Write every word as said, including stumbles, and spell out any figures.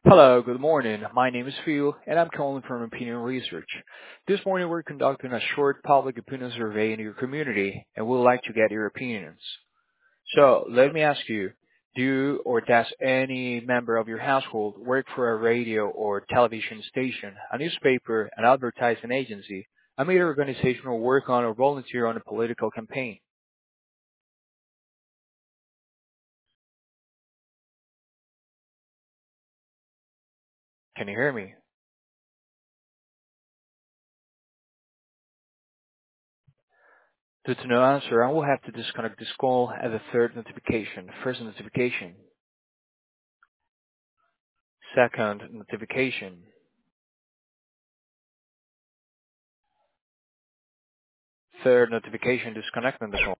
Hello, good morning. My name is Phil, and I'm calling from Opinion Research. This morning, we're conducting a short public opinion survey in your community, and we'd like to get your opinions. So, let me ask you, do you or does any member of your household work for a radio or television station, a newspaper, an advertising agency, a media organization, or work on or volunteer on a political campaign? Can you hear me? Due to no answer, I will have to disconnect this call at the third notification. First notification. Second notification. Third notification disconnecting the call.